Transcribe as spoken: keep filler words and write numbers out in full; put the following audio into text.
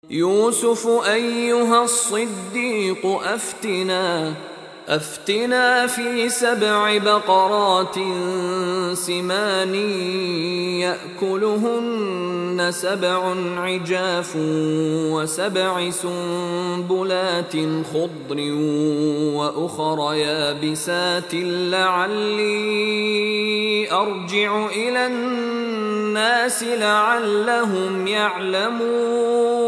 يوسف أيها الصديق أفتنا أفتنا في سبع بقرات سمان يأكلهن سبع عجاف وسبع سنبلات خضر وأخر يابسات لعلي أرجع إلى الناس لعلهم يعلمون